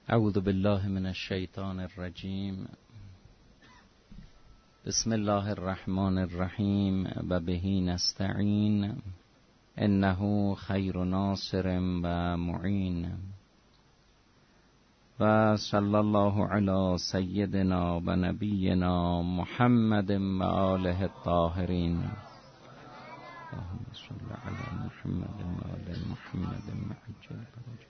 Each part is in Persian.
اعوذ بالله من الشیطان الرجیم. بسم الله الرحمن الرحیم و به نستعین انه خیر ناصر و معین و صلی الله علی سیدنا و نبینا محمد و آله الطاهرین. اللهم صل علی محمد و آل محمد معجل فرج.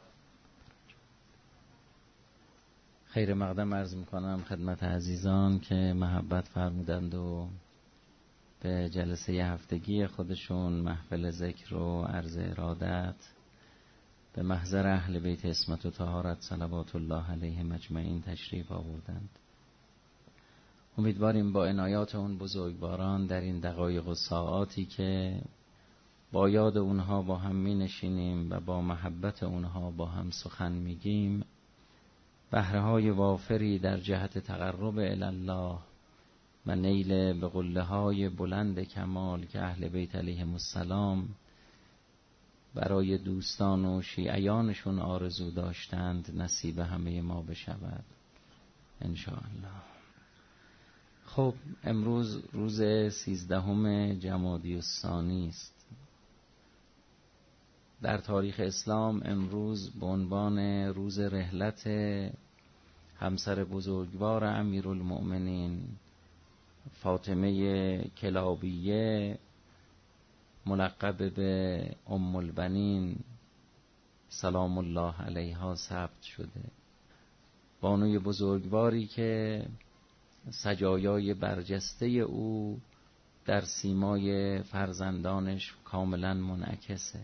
خیر مقدم عرض میکنم خدمت عزیزان که محبت فرمودند و به جلسه هفتگی خودشون محفل ذکر و عرض ارادت به محضر اهل بیت عصمت و طهارت صلوات الله علیهم اجمعین تشریف آوردند. امیدواریم با عنایات اون بزرگواران در این دقایق و ساعاتی که با یاد اونها با هم می نشینیم و با محبت اونها با هم سخن میگیم، بهره‌های وافری در جهت تقرب الی الله و نیل به قله‌های بلند کمال که اهل بیت علیهم السلام برای دوستان و شیعیانشون آرزو داشتند نصیب همه ما بشود ان شاء الله. خب امروز روز 13 جمادی الثانی است. در تاریخ اسلام امروز به عنوان روز رحلت همسر بزرگوار امیرالمؤمنین فاطمه کلابیه ملقب به ام البنین سلام الله علیها ثبت شده. بانوی بزرگواری که سجایای برجسته او در سیمای فرزندانش کاملا منعکسه.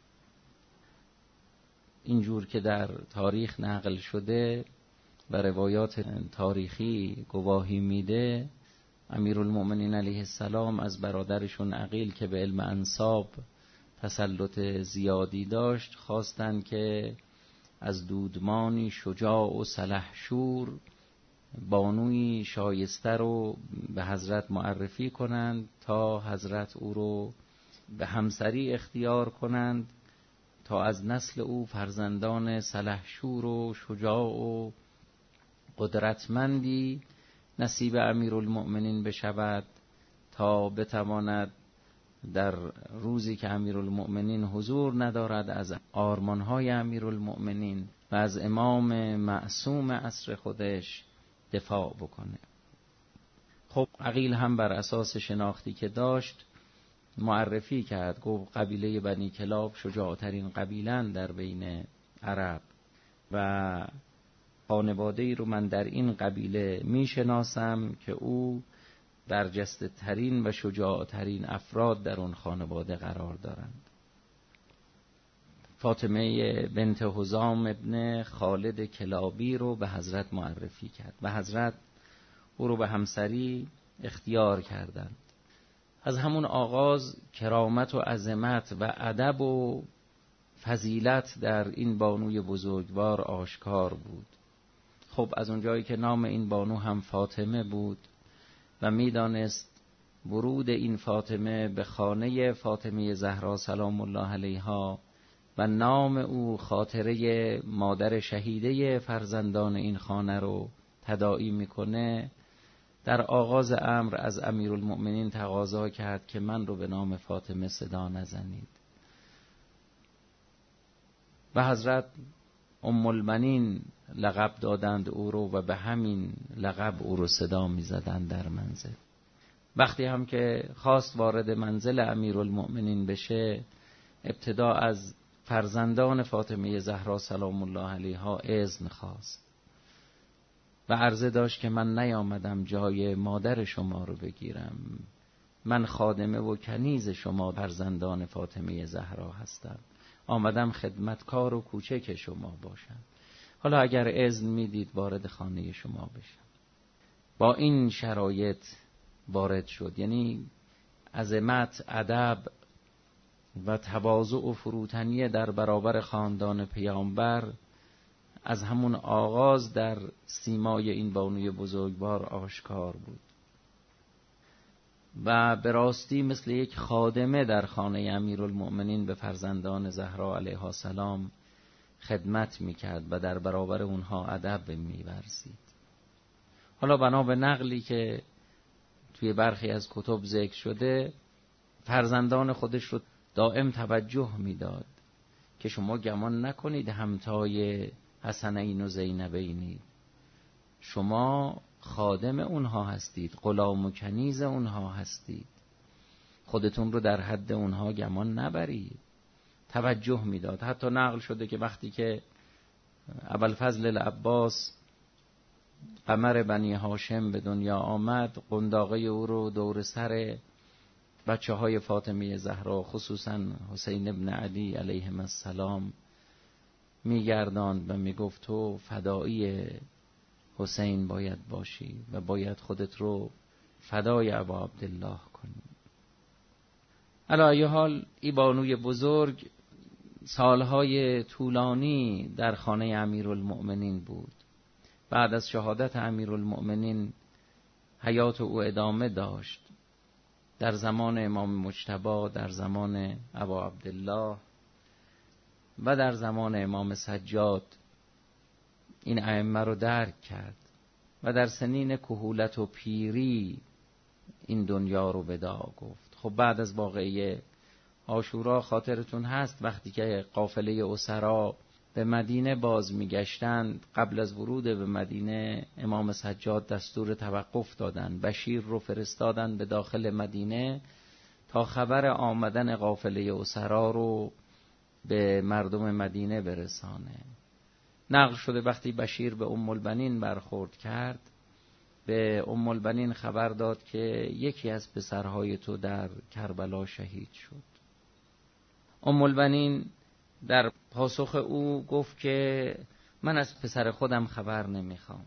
اینجور که در تاریخ نقل شده و روایات تاریخی گواهی میده، امیرالمؤمنین علیه السلام از برادرشون عقیل که به علم انساب تسلط زیادی داشت خواستند که از دودمانی شجاع و سلحشور بانوی شایسته رو به حضرت معرفی کنند تا حضرت او رو به همسری اختیار کنند تا از نسل او فرزندان سلحشور و شجاع و قدرتمندی نصیب امیرالمؤمنین بشود تا بتواند در روزی که امیرالمؤمنین حضور ندارد از آرمانهای امیرالمؤمنین و از امام معصوم عصر خودش دفاع بکنه. خب عقیل هم بر اساس شناختی که داشت معرفی کرد، گفت قبیله بنی کلاب شجاعترین قبیله‌اند در بین عرب و خانواده‌ای رو من در این قبیله میشناسم که او برجسته ترین و شجاعترین افراد در اون خانواده قرار دارند. فاطمه بنت حزام ابن خالد کلابی رو به حضرت معرفی کرد و حضرت او رو به همسری اختیار کردند. از همون آغاز کرامت و عظمت و ادب و فضیلت در این بانوی بزرگوار آشکار بود. خب از اونجایی که نام این بانو هم فاطمه بود و میدانست ورود این فاطمه به خانه فاطمه زهرا سلام الله علیها و نام او خاطره مادر شهیده فرزندان این خانه رو تداعی میکنه، در آغاز امر از امیرالمؤمنین تقاضا کرد که من رو به نام فاطمه صدا نزنید و حضرت ام البنین لقب دادند او رو و به همین لقب او رو صدا می زدند در منزل. وقتی هم که خواست وارد منزل امیرالمؤمنین بشه، ابتدا از فرزندان فاطمه زهرا سلام الله علیها اذن خواست و عرضه داشت که من نیامدم جای مادر شما رو بگیرم، من خادمه و کنیز شما فرزندان فاطمه زهرا هستم، آمدم خدمتکار و کوچک شما باشم، حالا اگر اذن میدید وارد خانه شما بشم. با این شرایط وارد شد، یعنی عظمت، ادب و تواضع و فروتنی در برابر خاندان پیامبر از همون آغاز در سیمای این بانوی بزرگوار آشکار بود و به راستی مثل یک خادمه در خانه امیرالمؤمنین به فرزندان زهرا علیها السلام خدمت میکرد و در برابر اونها ادب می‌ورزید. حالا بنا به نقلی که توی برخی از کتب ذکر شده، فرزندان خودش رو دائم توجه میداد که شما گمان نکنید همتای حسنین و زینبینید، شما خادم اونها هستید، غلام و کنیز اونها هستید، خودتون رو در حد اونها گمان نبرید. توجه میداد. حتی نقل شده که وقتی که ابوالفضل العباس قمر بنی هاشم به دنیا آمد، قنداقه او رو دور سر بچه های فاطمه زهرا خصوصا حسین ابن علی علیهم السلام میگرداند و میگفت تو فدایی حسین باید باشی و باید خودت رو فدای ابا عبدالله کنی. علی ای حال این بانوی بزرگ سالهای طولانی در خانه امیرالمؤمنین بود. بعد از شهادت امیرالمؤمنین حیات او ادامه داشت. در زمان امام مجتبی، در زمان ابا عبدالله و در زمان امام سجاد این ائمه رو درک کرد و در سنین کهولت و پیری این دنیا رو وداع گفت. خب بعد از واقعه عاشورا خاطرتون هست وقتی که قافله اسرا به مدینه باز میگشتند، قبل از ورود به مدینه امام سجاد دستور توقف دادن، بشیر رو فرستادن به داخل مدینه تا خبر آمدن قافله اسرا رو به مردم مدینه برسانه. نقل شده وقتی بشیر به ام البنین برخورد کرد، به ام البنین خبر داد که یکی از پسرهای تو در کربلا شهید شد. ام البنین در پاسخ او گفت که من از پسر خودم خبر نمیخوام.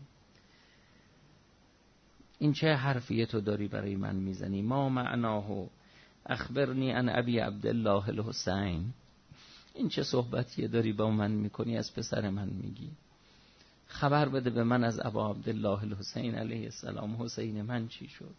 این چه حرفیه تو داری برای من میزنی؟ ما معناه اخبرنی عن ابی عبدالله الحسین. این چه صحبتیه داری با من میکنی؟ از پسر من میگی؟ خبر بده به من از ابا عبدالله الحسین علیه السلام، حسین من چی شد؟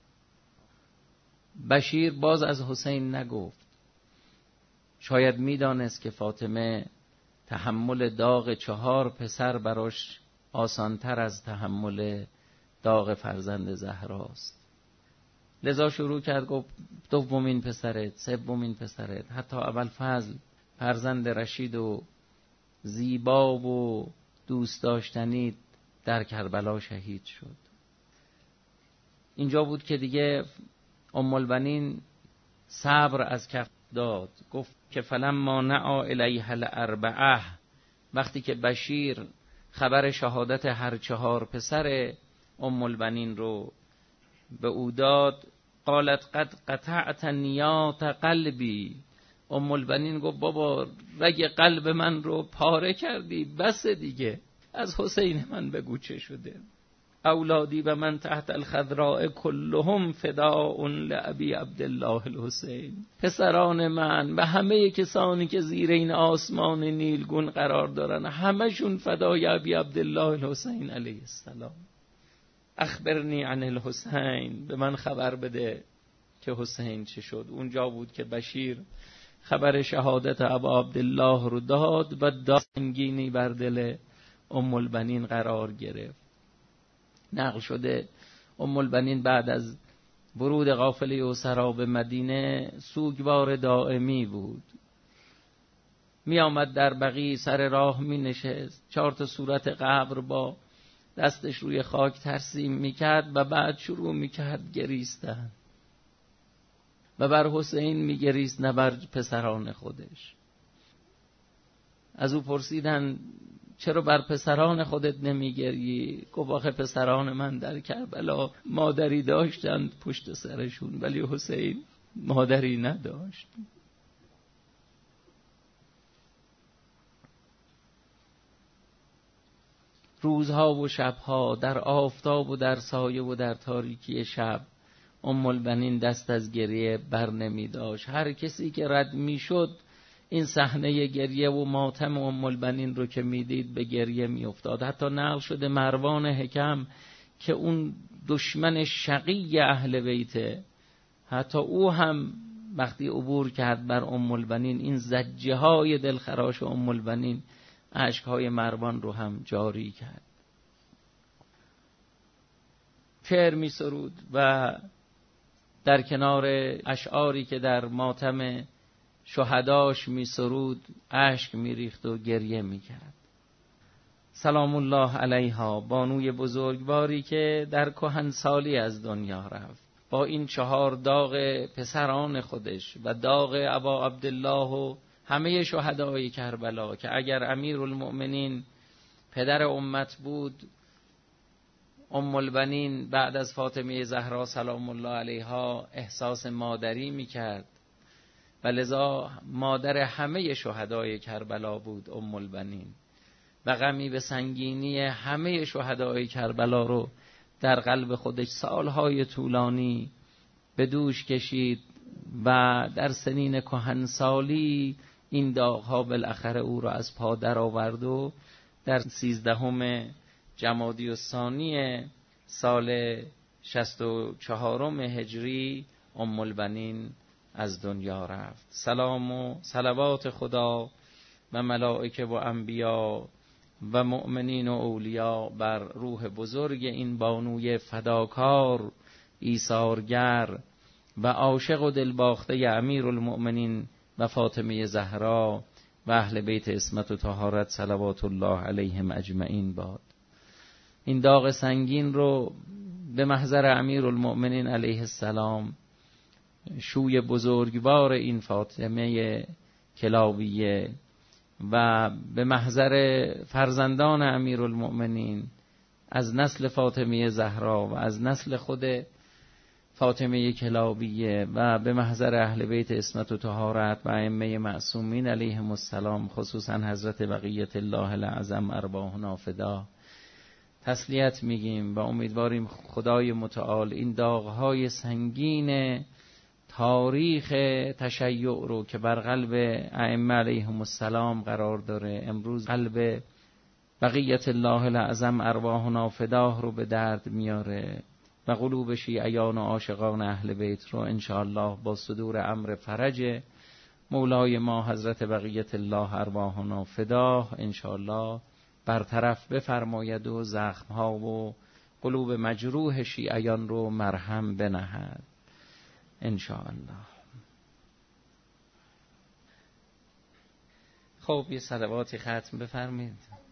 بشیر باز از حسین نگفت. شاید میدانست که فاطمه تحمل داغ 4 پسر براش آسانتر از تحمل داغ فرزند زهراست. لذا شروع کرد گفت دومین پسرت، سومین پسرت، حتی ابوالفضل فرزند رشید و زیبا و دوست داشتنی در کربلا شهید شد. اینجا بود که دیگه ام البنین صبر از کف داد. گفت که فلما نعا الیها الاربعه، وقتی که بشیر خبر شهادت هر 4 پسر ام البنین رو به او داد، قالت قد قطعت نیات قلبی. ام البنین گفت بابا رگ قلب من رو پاره کردی، بس دیگه، از حسین من بگو چه شده. اولادی و من تحت الخضراء كلهم فداء لابی عبدالله الحسین. پسران من و همه کسانی که زیر این آسمان نیلگون قرار دارن همشون فدای ابی عبدالله الحسین علیه السلام. اخبرنی عن الحسین، به من خبر بده که حسین چه شد. اونجا بود که بشیر خبر شهادت ابا عبدالله رو داد و دانگینی بر دل ام البنین قرار گرفت. نقل شده ام البنین بعد از ورود قافله اسرا به مدینه سوگوار دائمی بود. می آمد در بقیع سر راه می نشست، 4 صورت قبر با دستش روی خاک ترسیم می کرد و بعد شروع می کرد گریستن و بر حسین می گریست نه بر پسران خودش. از او پرسیدن چرا بر پسران خودت نمیگری؟ گفت آخه پسران من در کربلا مادری داشتند پشت سرشون، ولی حسین مادری نداشت. روزها و شبها در آفتاب و در سایه و در تاریکی شب ام البنین دست از گریه بر نمی داشت. هر کسی که رد می شد این صحنه گریه و ماتم ام البنین رو که میدید به گریه میافتاد. حتی نقل شده مروان حکم که اون دشمن شقی اهل بیته، حتی او هم وقتی عبور کرد بر ام البنین این زجه های دلخراش ام البنین اشکهای مروان رو هم جاری کرد. شعر می سرود و در کنار اشعاری که در ماتم شهداش می سرود اشک می ریخت و گریه می کرد. سلام الله علیها، بانوی بزرگواری که در کهنسالی از دنیا رفت، با این 4 داغ پسران خودش و داغ ابا عبدالله و همه شهدای کربلا که اگر امیرالمؤمنین پدر امت بود، ام البنین بعد از فاطمه زهرا سلام الله علیها احساس مادری میکرد و لذا مادر همه شهدای کربلا بود ام البنین و غمی به سنگینی همه شهدای کربلا رو در قلب خودش سالهای طولانی به دوش کشید و در سنین کهنسالی این داغها بالاخره او را از پا در آورد و در 13 جمادی الثانی سال 64 هجری ام البنین از دنیا رفت. سلام و صلوات خدا و ملائکه و انبیا و مؤمنین و اولیا بر روح بزرگ این بانوی فداکار، ایثارگر و عاشق و دلباخته امیرالمؤمنین و فاطمه زهرا و اهل بیت عصمت و طهارت صلوات الله علیهم اجمعین باد. این داغ سنگین رو به محضر امیرالمؤمنین علیه السلام، شوی بزرگوار این فاطمه کلاویه، و به محضر فرزندان امیرالمؤمنین از نسل فاطمه زهرا و از نسل خود فاطمه کلاویه و به محضر اهل بیت عصمت و طهارت و ائمه معصومین علیهم السلام، خصوصا حضرت بقیت الله الاعظم ارواحنا فدا، تسلیت میگیم و امیدواریم خدای متعال این داغهای سنگین تاریخ تشیع رو که بر قلب ائمه علیهم السلام قرار داره، امروز قلب بقیت الله الاعظم ارواحنا فداه رو به درد میاره و قلوب شیعیان و عاشقان اهل بیت رو انشاءالله با صدور امر فرج مولای ما حضرت بقیت الله ارواحنا فداه انشاءالله برطرف بفرماید و زخمها و قلوب مجروح شیعیان رو مرهم بنهد انشاءالله. خب یه صلواتی ختم بفرمید.